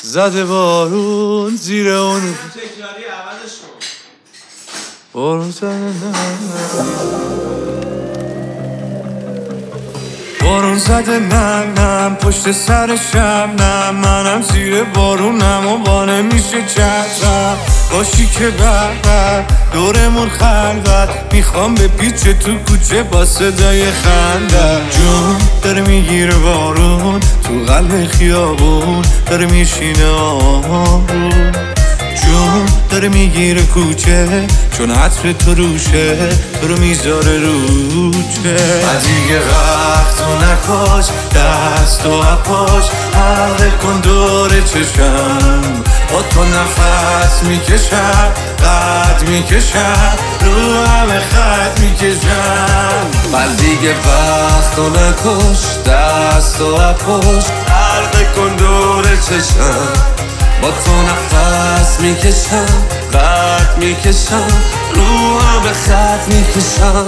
زده بارون زیر اون تکراری عوضش کن. بارون زده بارون زده نم پشت سرشم نم منم زیر بارونم و بانه میشه چشم باشی که بر دورمون خلوت میخوام به پیچ تو کوچه با صدای خنده جون داره میگیره بارون تو قلب خیابون داره میشینه آروم جون داره میگیره کوچه چون عطر تو روشه تو رو میذاره روچه دیگه وقتو نکش دستو اپاش حلقه کن دور چشم با تو نفس میکشم قد میکشم رو همه خط میکشم دیگه وقتو نکش دستو اپاش حلقه کن دور چشم با تو نفس میکشم قد میکشم رو همه خط میکشم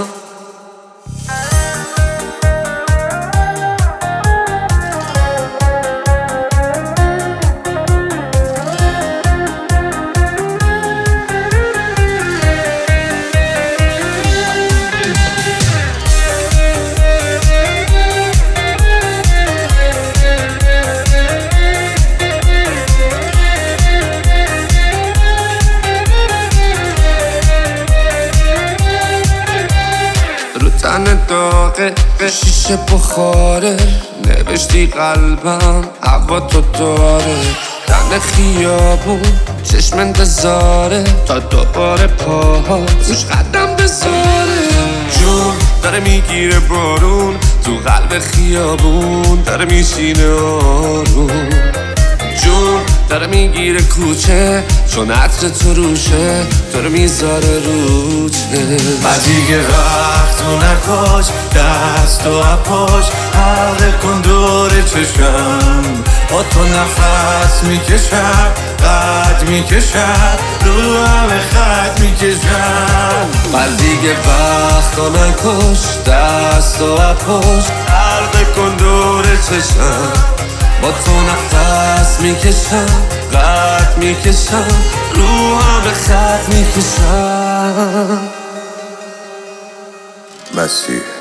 تن داغه شیشه بخاره نوشتی قلبم هوا تو داره تن خیابون چشم انتظاره تا دوباره پاها روش قدم بذاره جون داره میگیره بارون تو قلب خیابون داره میشینه آروم جون داره میگیره کوچه چون عطر تو روشه تو رو میذاره روچه دیگه وقتو نکش دستو اپاش حلقه کن دور چشم با تو نفس میکشم قد میکشم رو همه خط میکشم دیگه وقتو نکش دستو اپاش حلقه کن دور چشم با تو نفس میکشم قد میکشم رو همه خط میکشم مسیح